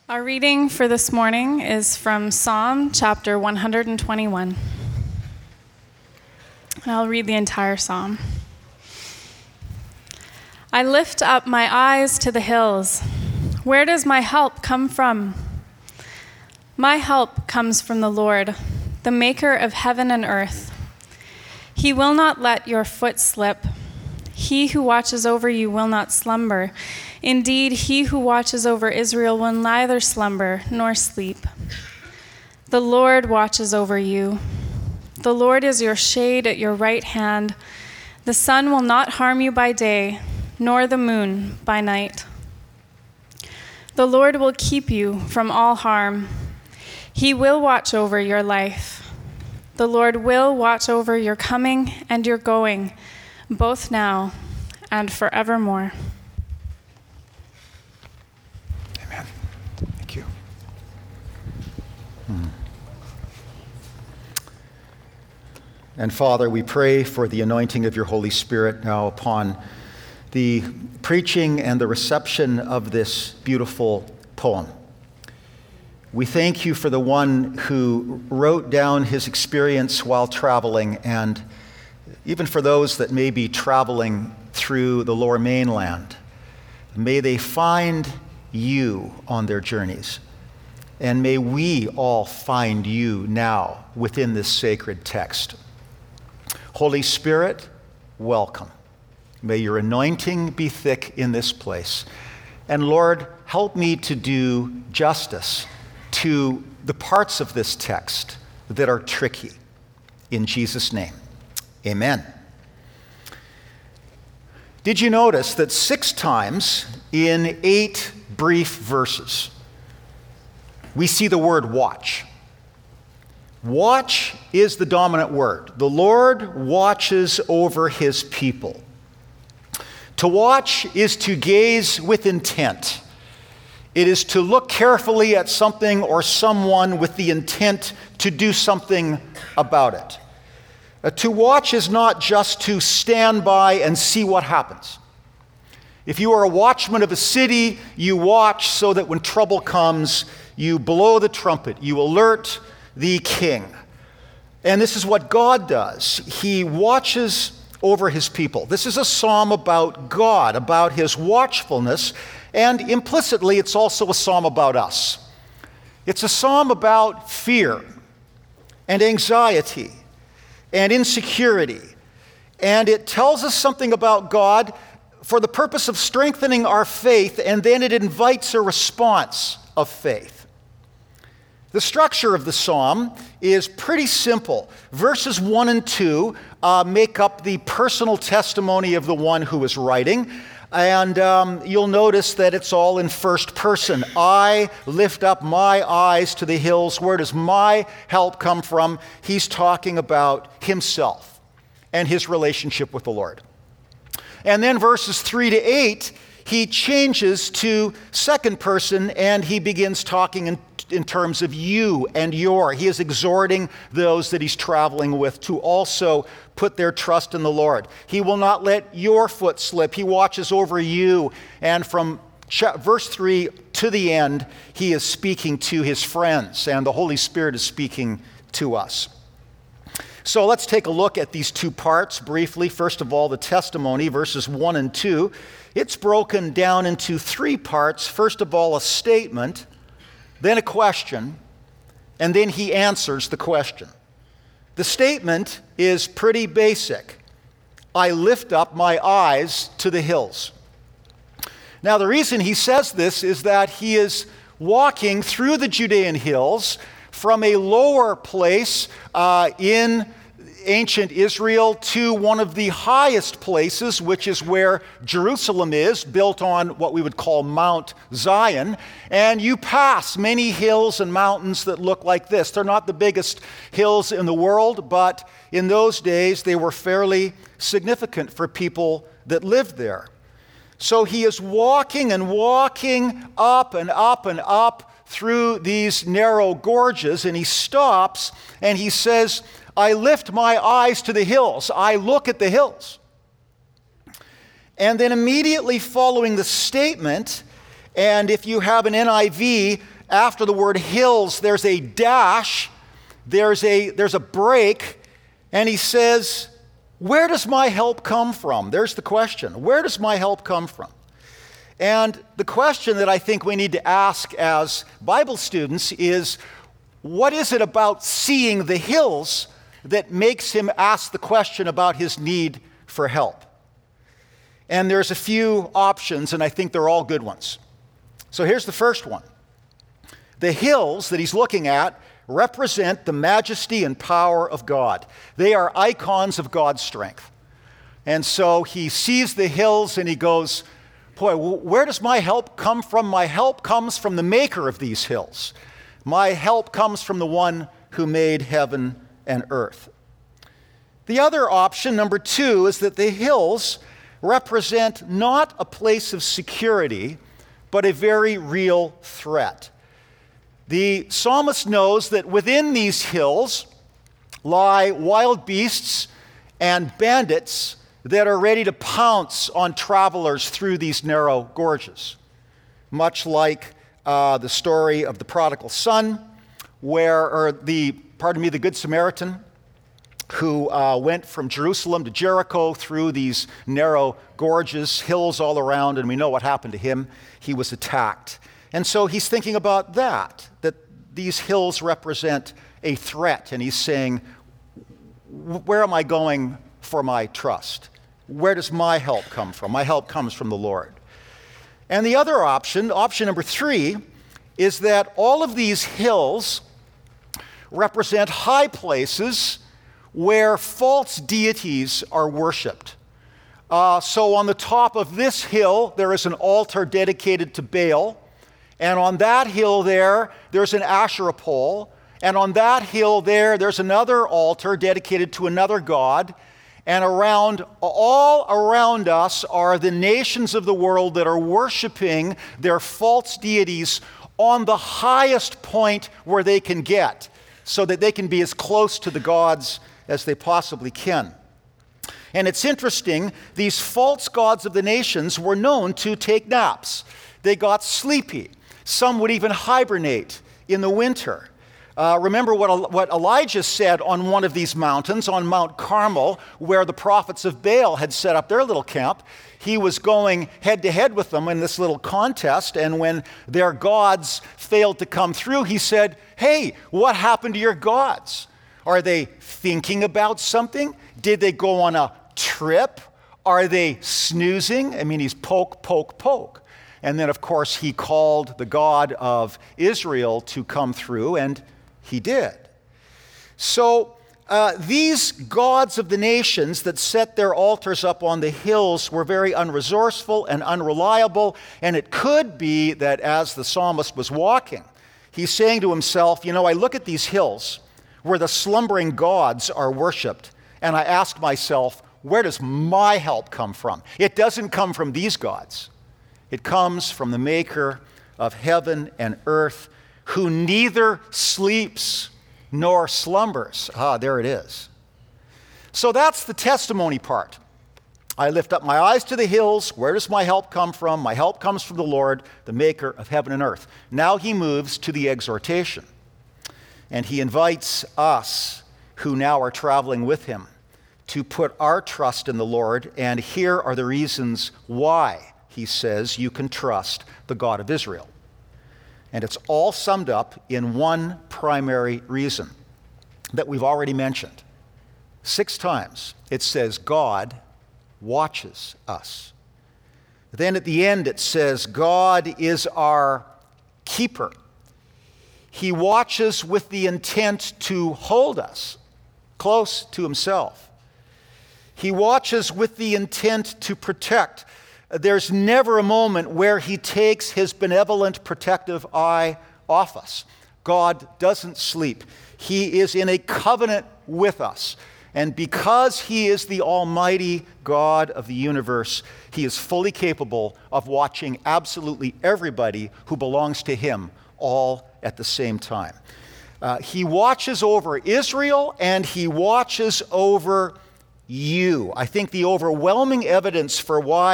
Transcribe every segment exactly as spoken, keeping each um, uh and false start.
Our reading for this morning is from Psalm chapter one hundred twenty-one. And I'll read the entire psalm. I lift up my eyes to the hills. Where does my help come from? My help comes from the Lord, the maker of heaven and earth. He will not let your foot slip. He who watches over you will not slumber. Indeed, he who watches over Israel will neither slumber nor sleep. The Lord watches over you. The Lord is your shade at your right hand. The sun will not harm you by day, nor the moon by night. The Lord will keep you from all harm. He will watch over your life. The Lord will watch over your coming and your going, both now and forevermore. Amen. Thank you. Hmm. And Father, we pray for the anointing of your Holy Spirit now upon the preaching and the reception of this beautiful poem. We thank you for the one who wrote down his experience while traveling, and even for those that may be traveling through the Lower Mainland. May they find you on their journeys, and may we all find you now within this sacred text. Holy Spirit, welcome. May your anointing be thick in this place. And Lord, help me to do justice to the parts of this text that are tricky. In Jesus' name, amen. Did you notice that six times in eight brief verses, we see the word watch? Watch is the dominant word. The Lord watches over his people. To watch is to gaze with intent. It is to look carefully at something or someone with the intent to do something about it. Uh, to watch is not just to stand by and see what happens. If you are a watchman of a city, you watch so that when trouble comes, you blow the trumpet, you alert the king. And this is what God does. He watches over his people. This is a psalm about God, about his watchfulness, and implicitly it's also a psalm about us. It's a psalm about fear and anxiety and insecurity. And it tells us something about God for the purpose of strengthening our faith, and then it invites a response of faith. The structure of the psalm is pretty simple. Verses one and two uh, make up the personal testimony of the one who is writing. And um, you'll notice that it's all in first person. I lift up my eyes to the hills. Where does my help come from? He's talking about himself and his relationship with the Lord. And then verses three to eight, he changes to second person and he begins talking in, in terms of you and your. He is exhorting those that he's traveling with to also put their trust in the Lord. He will not let your foot slip. He watches over you. And from cha- verse three to the end, he is speaking to his friends, and the Holy Spirit is speaking to us. So let's take a look at these two parts briefly. First of all, the testimony, verses one and two. It's broken down into three parts. First of all, a statement, then a question, and then he answers the question. The statement is pretty basic. I lift up my eyes to the hills. Now, the reason he says this is that he is walking through the Judean hills from a lower place uh, in ancient Israel to one of the highest places, which is where Jerusalem is, built on what we would call Mount Zion. And you pass many hills and mountains that look like this. They're not the biggest hills in the world, but in those days they were fairly significant for people that lived there. So he is walking and walking up and up and up through these narrow gorges, and he stops and he says, I lift my eyes to the hills. I look at the hills. And then immediately following the statement, and if you have an N I V, after the word hills, there's a dash, there's a, there's a break, and he says, where does my help come from? There's the question. Where does my help come from? And the question that I think we need to ask as Bible students is, what is it about seeing the hills that makes him ask the question about his need for help? And there's a few options, and I think they're all good ones. So here's the first one. The hills that he's looking at represent the majesty and power of God. They are icons of God's strength. And so he sees the hills and he goes, boy, where does my help come from? My help comes from the maker of these hills. My help comes from the one who made heaven and earth. The other option, number two, is that the hills represent not a place of security, but a very real threat. The psalmist knows that within these hills lie wild beasts and bandits that are ready to pounce on travelers through these narrow gorges. Much like uh, the story of the prodigal son, where, or the, pardon me, the Good Samaritan, who uh, went from Jerusalem to Jericho through these narrow gorges, hills all around, and we know what happened to him. He was attacked. And so he's thinking about that, that these hills represent a threat, and he's saying, where am I going for my trust? Where does my help come from? My help comes from the Lord. And the other option, option number three, is that all of these hills represent high places where false deities are worshipped. Uh, so on the top of this hill, there is an altar dedicated to Baal. And on that hill there, there's an Asherah pole. And on that hill there, there's another altar dedicated to another god. And around, all around us are the nations of the world that are worshiping their false deities on the highest point where they can get, so that they can be as close to the gods as they possibly can. And it's interesting, these false gods of the nations were known to take naps. They got sleepy. Some would even hibernate in the winter. Uh, remember what, what Elijah said on one of these mountains, on Mount Carmel, where the prophets of Baal had set up their little camp. He was going head-to-head with them in this little contest, and when their gods failed to come through, he said, hey, what happened to your gods? Are they thinking about something? Did they go on a trip? Are they snoozing? I mean, he's poke, poke, poke. And then, of course, he called the God of Israel to come through, and he did. So uh, these gods of the nations that set their altars up on the hills were very unresourceful and unreliable, and it could be that as the psalmist was walking, he's saying to himself, you know, I look at these hills where the slumbering gods are worshipped, and I ask myself, where does my help come from? It doesn't come from these gods. It comes from the maker of heaven and earth, who neither sleeps nor slumbers. Ah, there it is. So that's the testimony part. I lift up my eyes to the hills. Where does my help come from? My help comes from the Lord, the maker of heaven and earth. Now he moves to the exhortation. And he invites us, who now are traveling with him, to put our trust in the Lord. And here are the reasons why he says you can trust the God of Israel. And it's all summed up in one primary reason that we've already mentioned. Six times it says God watches us. Then at the end it says God is our keeper. He watches with the intent to hold us close to himself. He watches with the intent to protect. There's never a moment where he takes his benevolent, protective eye off us. God doesn't sleep. He is in a covenant with us. And because he is the almighty God of the universe, he is fully capable of watching absolutely everybody who belongs to him all at the same time. Uh, he watches over Israel, and he watches over you. I think the overwhelming evidence for why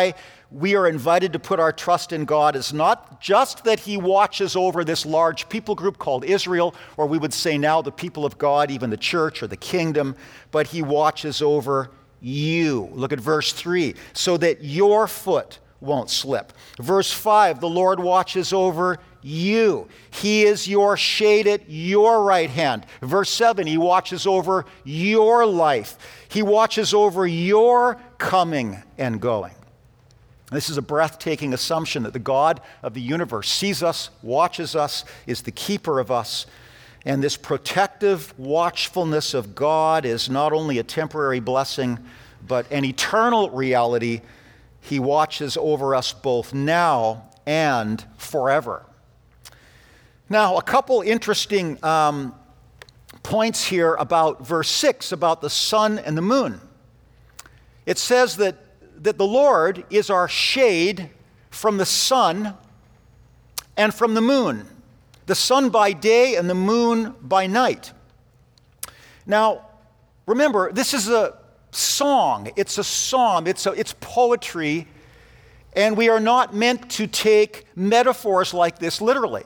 we are invited to put our trust in God is not just that he watches over this large people group called Israel, or we would say now the people of God, even the church or the kingdom, but he watches over you. Look at verse three, so that your foot won't slip. Verse five, the Lord watches over you. He is your shade at your right hand. Verse seven, he watches over your life. He watches over your coming and going. This is a breathtaking assumption that the God of the universe sees us, watches us, is the keeper of us. And this protective watchfulness of God is not only a temporary blessing, but an eternal reality. He watches over us both now and forever. Now, a couple interesting um, points here about verse six, about the sun and the moon. It says that, that the Lord is our shade from the sun and from the moon. The sun by day and the moon by night. Now, remember, this is a song. It's a psalm. It's, a, it's poetry. And we are not meant to take metaphors like this literally.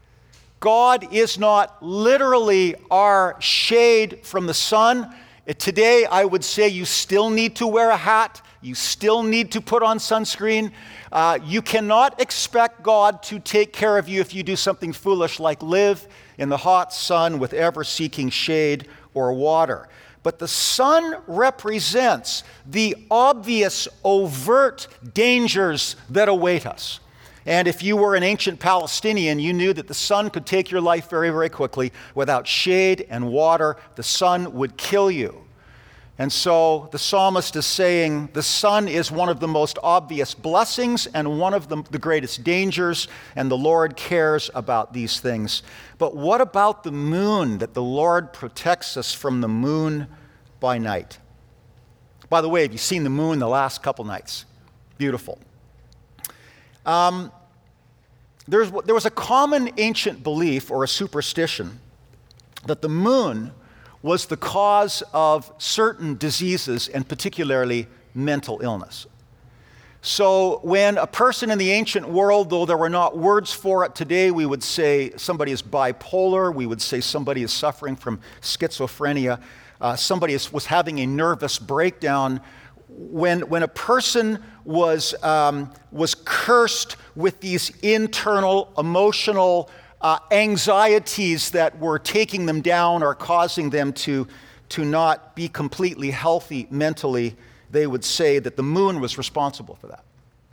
God is not literally our shade from the sun. Today, I would say you still need to wear a hat. You still need to put on sunscreen. Uh, you cannot expect God to take care of you if you do something foolish like live in the hot sun with ever-seeking shade or water. But the sun represents the obvious, overt dangers that await us. And if you were an ancient Palestinian, you knew that the sun could take your life very, very quickly. Without shade and water, the sun would kill you. And so the psalmist is saying the sun is one of the most obvious blessings and one of the, the greatest dangers, and the Lord cares about these things. But what about the moon, that the Lord protects us from the moon by night? By the way, have you seen the moon the last couple nights? Beautiful. Um, there's, there was a common ancient belief or a superstition that the moon was the cause of certain diseases and particularly mental illness. So when a person in the ancient world, though there were not words for it today, we would say somebody is bipolar, we would say somebody is suffering from schizophrenia, uh, somebody is, was having a nervous breakdown. When, when a person was, um, was cursed with these internal emotional uh, anxieties that were taking them down or causing them to, to not be completely healthy mentally, they would say that the moon was responsible for that.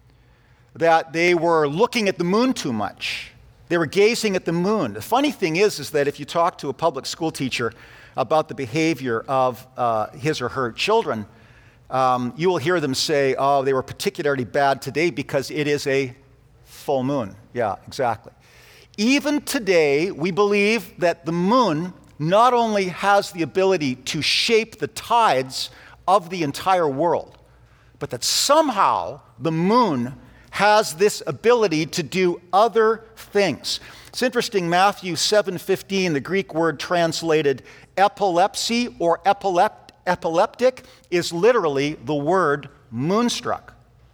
That they were looking at the moon too much. They were gazing at the moon. The funny thing is, is that if you talk to a public school teacher about the behavior of uh, his or her children, Um, you will hear them say, oh, they were particularly bad today because it is a full moon. Yeah, exactly. Even today, we believe that the moon not only has the ability to shape the tides of the entire world, but that somehow the moon has this ability to do other things. It's interesting, Matthew seven fifteen, the Greek word translated epilepsy or epileptic, Epileptic is literally the word moonstruck.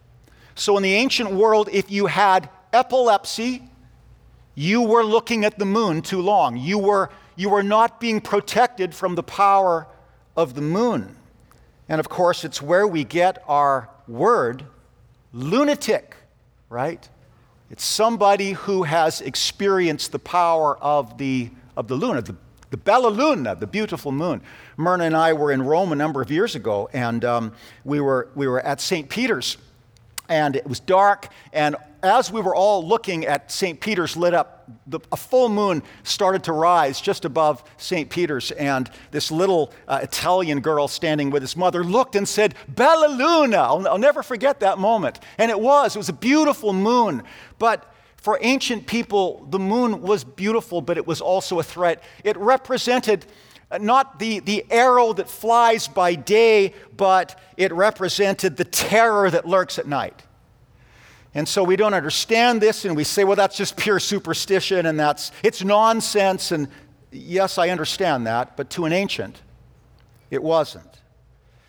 So in the ancient world, if you had epilepsy, you were looking at the moon too long. You were, you were not being protected from the power of the moon. And of course, it's where we get our word lunatic, right? It's somebody who has experienced the power of the, of the luna, the The Bella Luna, the beautiful moon. Myrna and I were in Rome a number of years ago, and um, we were we were at Saint Peter's, and it was dark, and as we were all looking at Saint Peter's lit up, the, a full moon started to rise just above Saint Peter's, and this little uh, Italian girl standing with his mother looked and said, Bella Luna! I'll, I'll never forget that moment. And it was, it was a beautiful moon, but for ancient people, the moon was beautiful, but it was also a threat. It represented not the, the arrow that flies by day, but it represented the terror that lurks at night. And so we don't understand this, and we say, well, that's just pure superstition, and that's it's nonsense. And yes, I understand that, but to an ancient, it wasn't.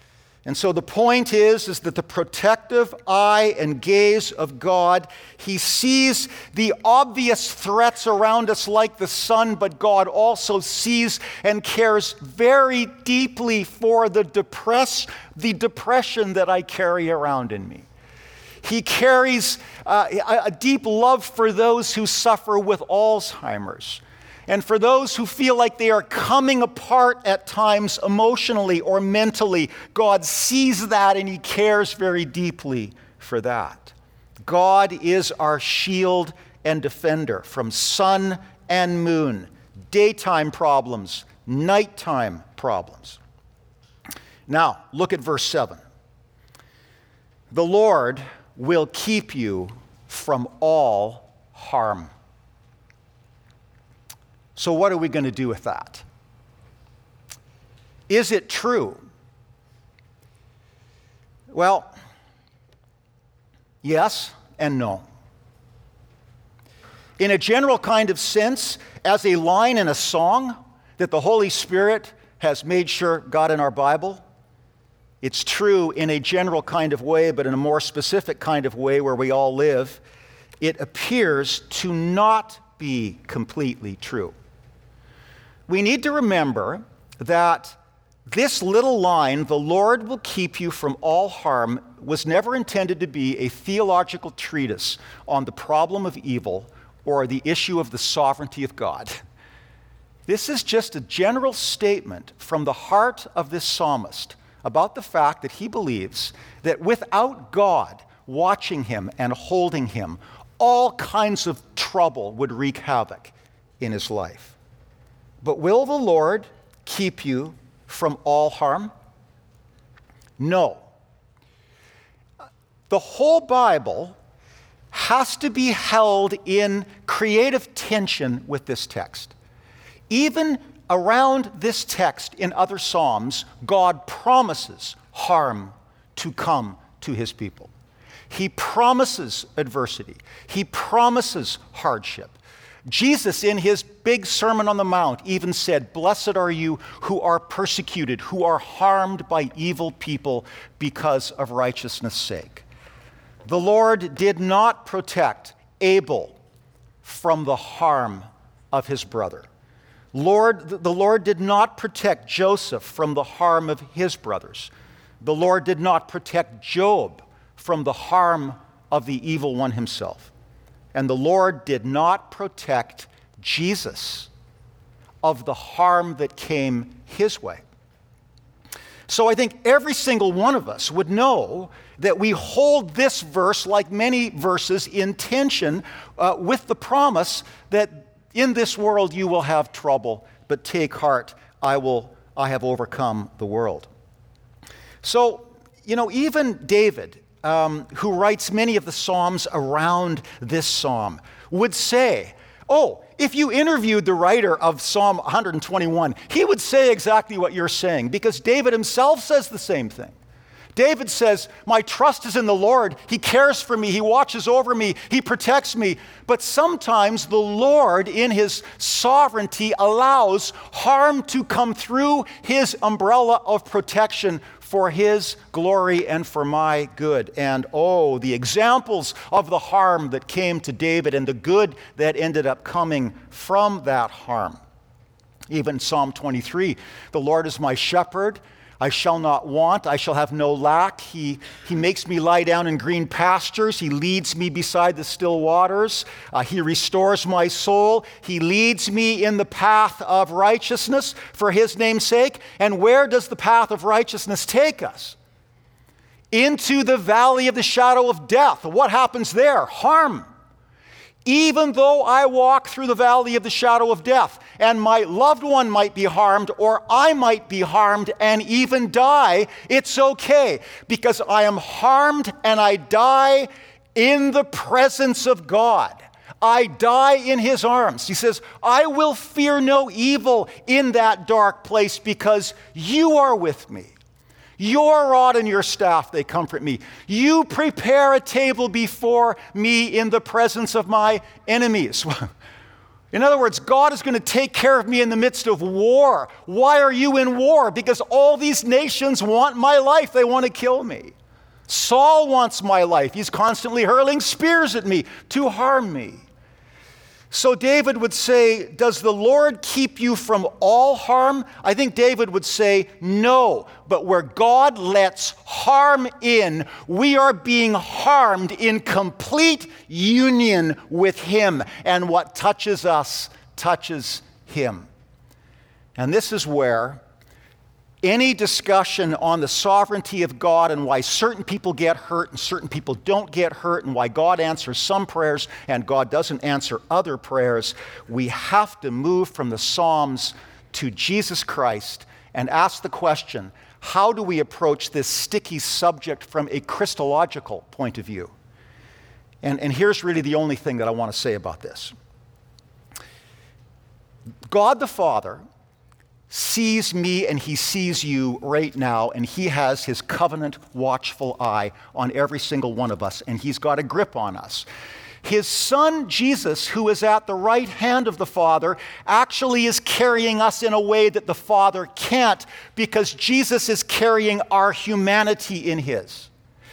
And so the point is, is that the protective eye and gaze of God, he sees the obvious threats around us like the sun, but God also sees and cares very deeply for the depress, the depression that I carry around in me. He carries uh, a deep love for those who suffer with Alzheimer's. And for those who feel like they are coming apart at times emotionally or mentally, God sees that and he cares very deeply for that. God is our shield and defender from sun and moon, daytime problems, nighttime problems. Now, look at verse seven. The Lord will keep you from all harm. So what are we going to do with that? Is it true? Well, yes and no. In a general kind of sense, as a line in a song that the Holy Spirit has made sure got in our Bible, it's true in a general kind of way, but in a more specific kind of way where we all live, it appears to not be completely true. We need to remember that this little line, the Lord will keep you from all harm, was never intended to be a theological treatise on the problem of evil or the issue of the sovereignty of God. This is just a general statement from the heart of this psalmist about the fact that he believes that without God watching him and holding him, all kinds of trouble would wreak havoc in his life. But will the Lord keep you from all harm? No. The whole Bible has to be held in creative tension with this text. Even around this text in other Psalms, God promises harm to come to his people. He promises adversity. He promises hardship. Jesus, in his big Sermon on the Mount, even said, "Blessed are you who are persecuted, who are harmed by evil people because of righteousness' sake." The Lord did not protect Abel from the harm of his brother. Lord, the Lord did not protect Joseph from the harm of his brothers. The Lord did not protect Job from the harm of the evil one himself. And the Lord did not protect Jesus of the harm that came his way. So I think every single one of us would know that we hold this verse, like many verses, in tension uh, with the promise that in this world you will have trouble, but take heart, I will, I have overcome the world. So, you know, even David, Um, who writes many of the Psalms around this psalm, would say, oh, if you interviewed the writer of Psalm one twenty-one, he would say exactly what you're saying, because David himself says the same thing. David says, my trust is in the Lord. He cares for me. He watches over me. He protects me. But sometimes the Lord, in his sovereignty, allows harm to come through his umbrella of protection for his glory and for my good. And oh, the examples of the harm that came to David and the good that ended up coming from that harm. Even Psalm twenty-three, the Lord is my shepherd. I shall not want, I shall have no lack. He, he makes me lie down in green pastures. He leads me beside the still waters. Uh, he restores my soul. He leads me in the path of righteousness for his name's sake. And where does the path of righteousness take us? Into the valley of the shadow of death. What happens there? Harm. Even though I walk through the valley of the shadow of death, and my loved one might be harmed, or I might be harmed and even die, it's okay, because I am harmed and I die in the presence of God. I die in his arms. He says, I will fear no evil in that dark place because you are with me. Your rod and your staff, they comfort me. You prepare a table before me in the presence of my enemies. In other words, God is going to take care of me in the midst of war. Why are you in war? Because all these nations want my life. They want to kill me. Saul wants my life. He's constantly hurling spears at me to harm me. So David would say, does the Lord keep you from all harm? I think David would say, no. But where God lets harm in, we are being harmed in complete union with him. And what touches us touches him. And this is where any discussion on the sovereignty of God and why certain people get hurt and certain people don't get hurt and why God answers some prayers and God doesn't answer other prayers, we have to move from the Psalms to Jesus Christ and ask the question, how do we approach this sticky subject from a Christological point of view? And, and here's really the only thing that I want to say about this. God the Father sees me and he sees you right now, and he has his covenant watchful eye on every single one of us, and he's got a grip on us. His son, Jesus, who is at the right hand of the Father, actually is carrying us in a way that the Father can't, because Jesus is carrying our humanity in his.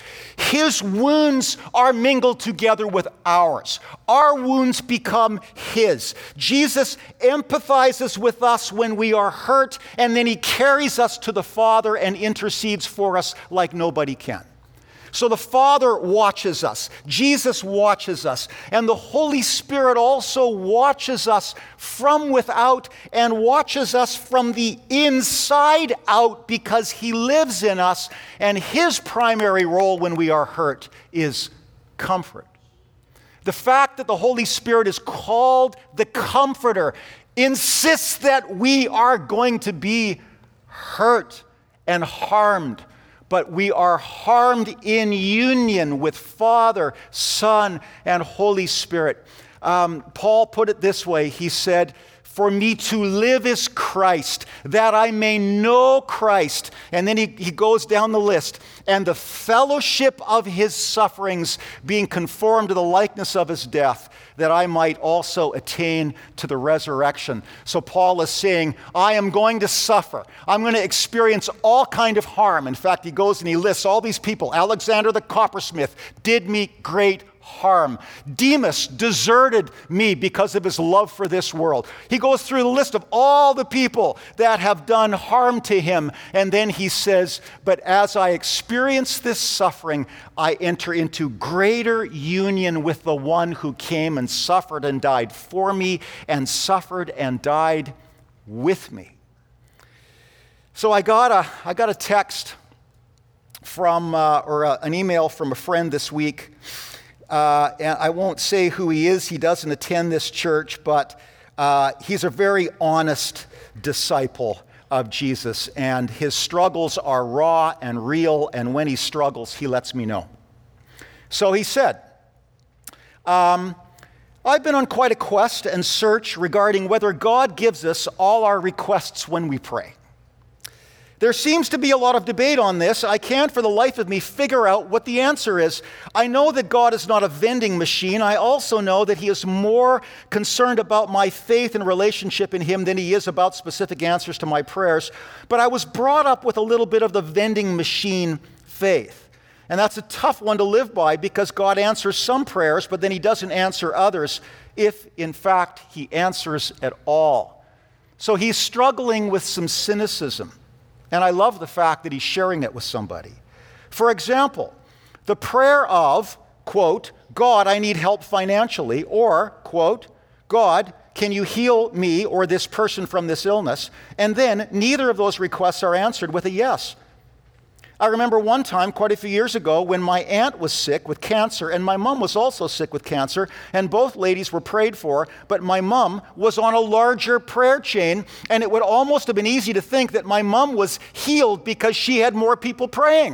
His wounds are mingled together with ours. Our wounds become his. Jesus empathizes with us when we are hurt, and then he carries us to the Father and intercedes for us like nobody can. So the Father watches us, Jesus watches us, and the Holy Spirit also watches us from without and watches us from the inside out, because he lives in us, and his primary role when we are hurt is comfort. The fact that the Holy Spirit is called the Comforter insists that we are going to be hurt and harmed, but we are harmed in union with Father, Son, and Holy Spirit. Um, Paul put it this way. He said, for me to live is Christ, that I may know Christ. And then he, he goes down the list. And the fellowship of his sufferings, being conformed to the likeness of his death, that I might also attain to the resurrection. So Paul is saying, I am going to suffer. I'm going to experience all kind of harm. In fact, he goes and he lists all these people. Alexander the coppersmith did me great harm. Demas deserted me because of his love for this world. He goes through the list of all the people that have done harm to him. And then he says, but as I experience this suffering, I enter into greater union with the one who came and suffered and died for me and suffered and died with me. So I got a, I got a text from, uh, or a, an email from a friend this week. Uh, and I won't say who he is. He doesn't attend this church, but uh, he's a very honest disciple of Jesus, and his struggles are raw and real, and when he struggles, he lets me know. So he said, um, I've been on quite a quest and search regarding whether God gives us all our requests when we pray. There seems to be a lot of debate on this. I can't for the life of me figure out what the answer is. I know that God is not a vending machine. I also know that he is more concerned about my faith and relationship in him than he is about specific answers to my prayers. But I was brought up with a little bit of the vending machine faith. And that's a tough one to live by, because God answers some prayers, but then he doesn't answer others, if in fact he answers at all. So he's struggling with some cynicism. And I love the fact that he's sharing it with somebody. For example, the prayer of, quote, God, I need help financially, or, quote, God, can you heal me or this person from this illness? And then neither of those requests are answered with a yes. I remember one time, quite a few years ago, when my aunt was sick with cancer, and my mom was also sick with cancer, and both ladies were prayed for, but my mom was on a larger prayer chain, and it would almost have been easy to think that my mom was healed because she had more people praying.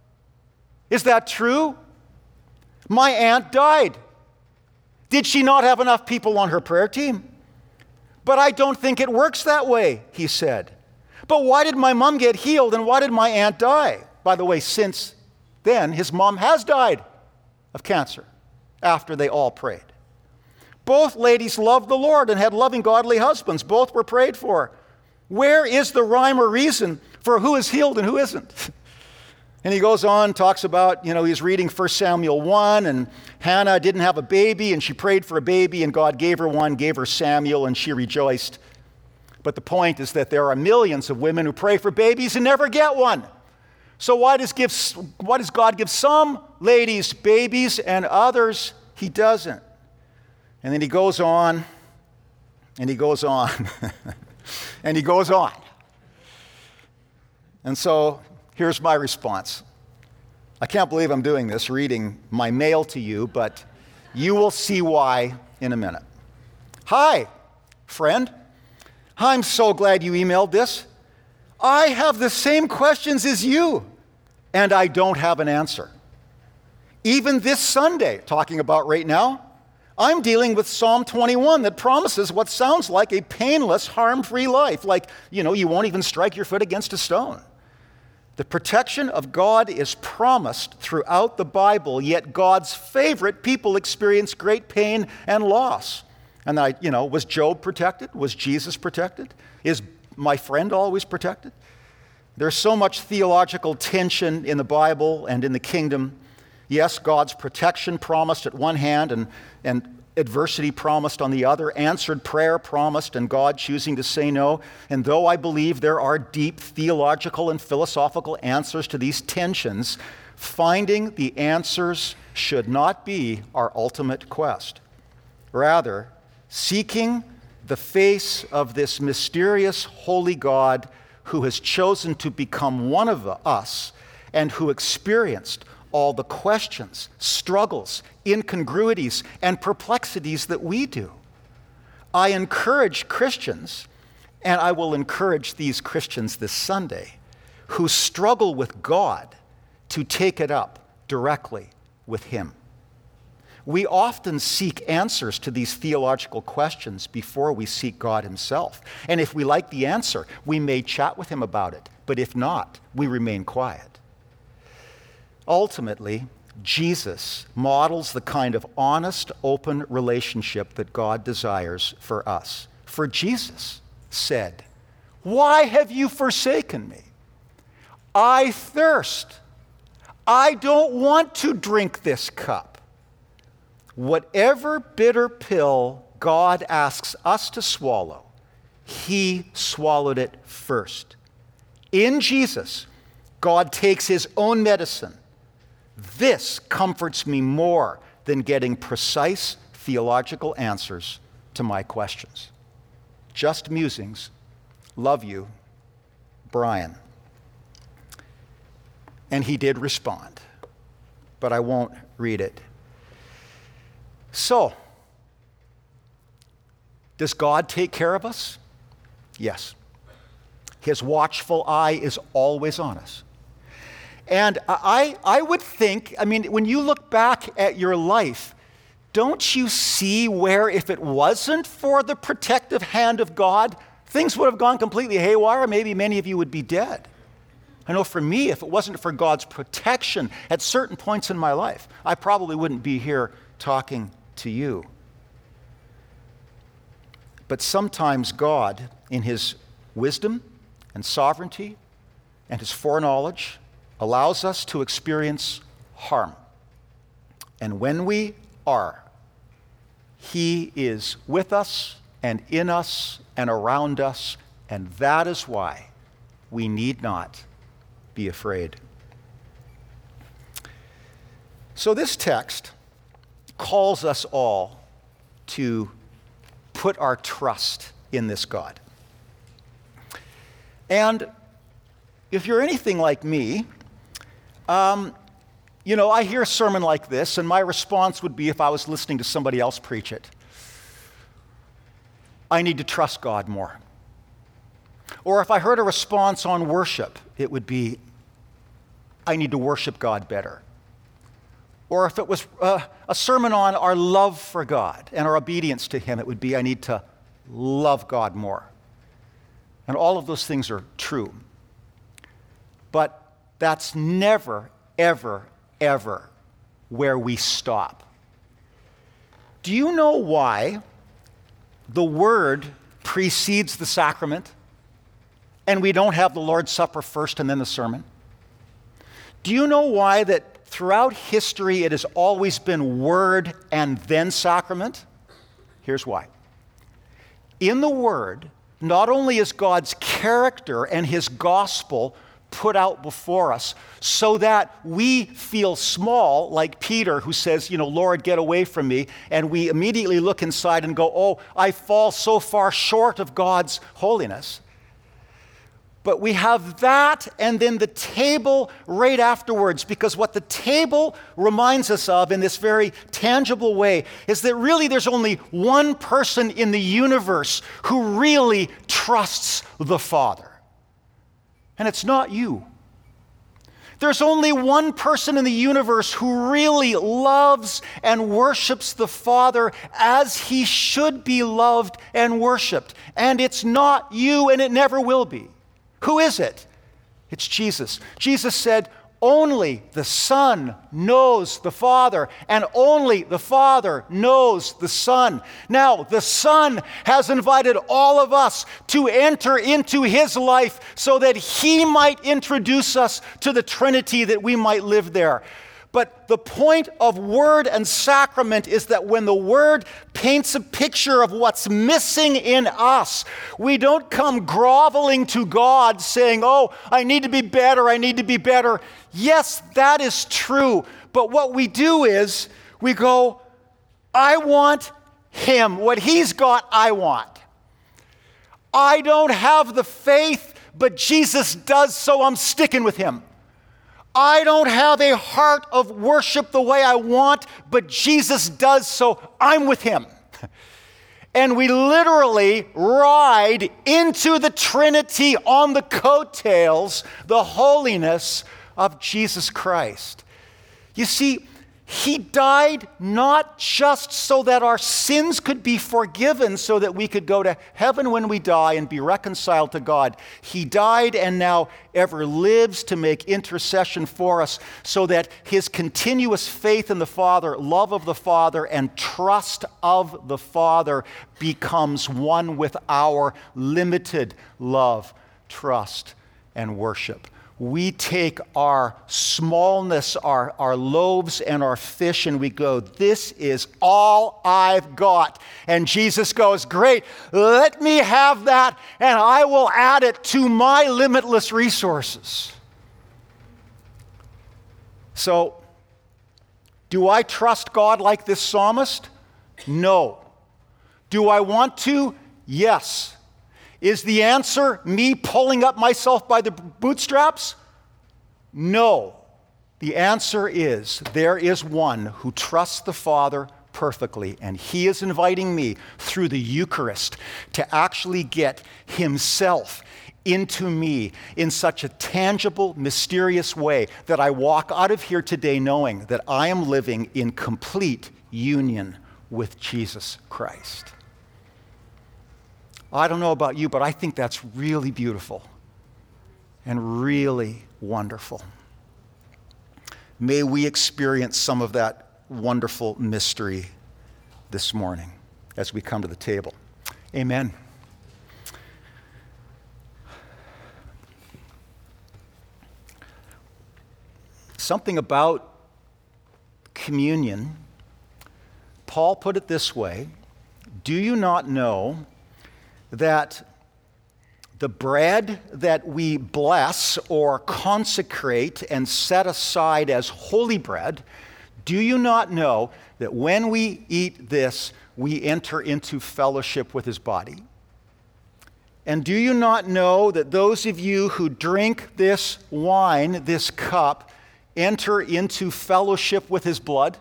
Is that true? My aunt died. Did she not have enough people on her prayer team? But I don't think it works that way, he said. But why did my mom get healed, and why did my aunt die? By the way, since then, his mom has died of cancer after they all prayed. Both ladies loved the Lord and had loving, godly husbands. Both were prayed for. Where is the rhyme or reason for who is healed and who isn't? And he goes on, talks about, you know, he's reading First Samuel one, and Hannah didn't have a baby, and she prayed for a baby, and God gave her one, gave her Samuel, and she rejoiced. But the point is that there are millions of women who pray for babies and never get one. So why does, give, why does God give some ladies babies and others he doesn't? And then he goes on, and he goes on, and he goes on. And so here's my response. I can't believe I'm doing this, reading my mail to you, but you will see why in a minute. Hi, friend. I'm so glad you emailed this. I have the same questions as you, and I don't have an answer. Even this Sunday, talking about right now, I'm dealing with Psalm twenty-one that promises what sounds like a painless, harm-free life. Like, you know, you won't even strike your foot against a stone. The protection of God is promised throughout the Bible, yet God's favorite people experience great pain and loss. And I, you know, was Job protected? Was Jesus protected? Is my friend always protected? There's so much theological tension in the Bible and in the kingdom. Yes, God's protection promised at one hand and, and adversity promised on the other, answered prayer promised and God choosing to say no. And though I believe there are deep theological and philosophical answers to these tensions, finding the answers should not be our ultimate quest. Rather, seeking the face of this mysterious holy God who has chosen to become one of us and who experienced all the questions, struggles, incongruities, and perplexities that we do. I encourage Christians, and I will encourage these Christians this Sunday, who struggle with God to take it up directly with Him. We often seek answers to these theological questions before we seek God Himself. And if we like the answer, we may chat with Him about it. But if not, we remain quiet. Ultimately, Jesus models the kind of honest, open relationship that God desires for us. For Jesus said, "Why have you forsaken me? I thirst. I don't want to drink this cup." Whatever bitter pill God asks us to swallow, He swallowed it first. In Jesus, God takes His own medicine. This comforts me more than getting precise theological answers to my questions. Just musings. Love you, Brian. And he did respond, but I won't read it. So, does God take care of us? Yes. His watchful eye is always on us. And I, I would think, I mean, when you look back at your life, don't you see where if it wasn't for the protective hand of God, things would have gone completely haywire? Maybe many of you would be dead. I know for me, if it wasn't for God's protection at certain points in my life, I probably wouldn't be here talking to you. But sometimes God, in His wisdom and sovereignty and His foreknowledge, allows us to experience harm. And when we are, He is with us and in us and around us, and that is why we need not be afraid. So this text calls us all to put our trust in this God. And if you're anything like me, Um, you know, I hear a sermon like this, and my response would be if I was listening to somebody else preach it, I need to trust God more. Or if I heard a response on worship, it would be, I need to worship God better. Or if it was uh, a sermon on our love for God and our obedience to Him, it would be, I need to love God more. And all of those things are true. But that's never, ever, ever where we stop. Do you know why the Word precedes the sacrament and we don't have the Lord's Supper first and then the sermon? Do you know why that throughout history it has always been Word and then sacrament? Here's why. In the Word, not only is God's character and His gospel put out before us so that we feel small, like Peter who says, you know, Lord, get away from me, and we immediately look inside and go, oh, I fall so far short of God's holiness. But we have that and then the table right afterwards, because what the table reminds us of in this very tangible way is that really there's only one person in the universe who really trusts the Father. And it's not you. There's only one person in the universe who really loves and worships the Father as He should be loved and worshiped. And it's not you, and it never will be. Who is it? It's Jesus. Jesus said, only the Son knows the Father, and only the Father knows the Son. Now, the Son has invited all of us to enter into His life so that He might introduce us to the Trinity, that we might live there. But the point of Word and sacrament is that when the Word paints a picture of what's missing in us, we don't come groveling to God saying, oh, I need to be better, I need to be better. Yes, that is true. But what we do is we go, I want Him. What He's got, I want. I don't have the faith, but Jesus does, so I'm sticking with Him. I don't have a heart of worship the way I want, but Jesus does, so I'm with Him. And we literally ride into the Trinity on the coattails, the holiness of Jesus Christ. You see, He died not just so that our sins could be forgiven, so that we could go to heaven when we die and be reconciled to God. He died and now ever lives to make intercession for us, so that His continuous faith in the Father, love of the Father, and trust of the Father becomes one with our limited love, trust, and worship. We take our smallness, our, our loaves and our fish, and we go, this is all I've got. And Jesus goes, great, let me have that, and I will add it to my limitless resources. So, do I trust God like this psalmist? No. Do I want to? Yes. Is the answer me pulling up myself by the bootstraps? No. The answer is there is one who trusts the Father perfectly, and He is inviting me through the Eucharist to actually get Himself into me in such a tangible, mysterious way that I walk out of here today knowing that I am living in complete union with Jesus Christ. I don't know about you, but I think that's really beautiful and really wonderful. May we experience some of that wonderful mystery this morning as we come to the table. Amen. Something about communion, Paul put it this way: do you not know that the bread that we bless or consecrate and set aside as holy bread, do you not know that when we eat this, we enter into fellowship with His body? And do you not know that those of you who drink this wine, this cup, enter into fellowship with His blood?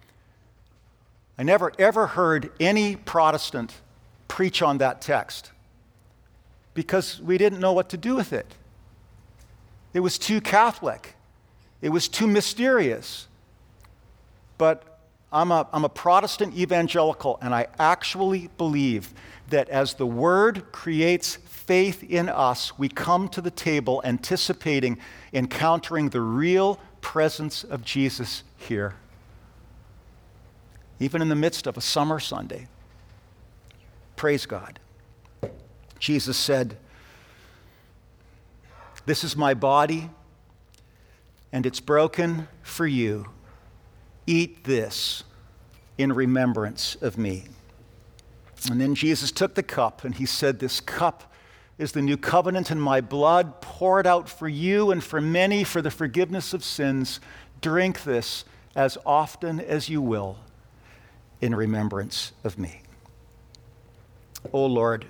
I never ever heard any Protestant preach on that text because we didn't know what to do with it. It was too Catholic. It was too mysterious. But I'm a, I'm a Protestant evangelical, and I actually believe that as the Word creates faith in us, we come to the table anticipating encountering the real presence of Jesus here. even in the midst of a summer Sunday. Praise God. Jesus said, "This is my body, and it's broken for you. Eat this in remembrance of me." And then Jesus took the cup, and he said, "This cup is the new covenant in my blood, poured out for you and for many for the forgiveness of sins. Drink this as often as you will in remembrance of me." O Lord,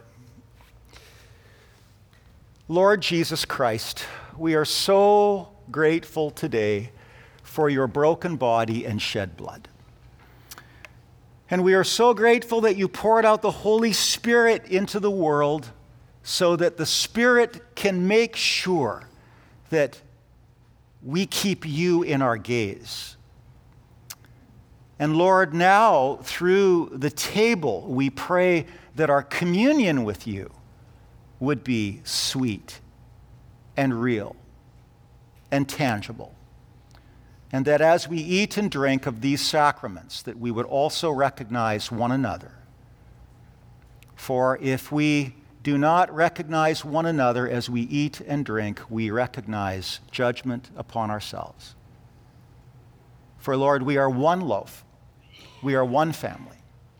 Lord Jesus Christ, we are so grateful today for your broken body and shed blood. And we are so grateful that you poured out the Holy Spirit into the world so that the Spirit can make sure that we keep you in our gaze. And Lord, now through the table, we pray that our communion with you would be sweet and real and tangible. And that as we eat and drink of these sacraments, that we would also recognize one another. For if we do not recognize one another as we eat and drink, we recognize judgment upon ourselves. For Lord, we are one loaf. We are one family.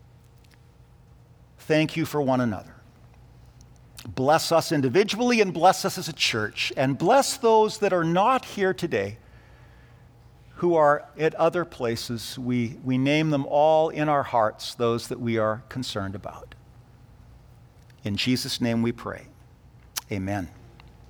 Thank you for one another. Bless us individually and bless us as a church, and bless those that are not here today who are at other places. We, we name them all in our hearts, those that we are concerned about. In Jesus' name we pray. Amen.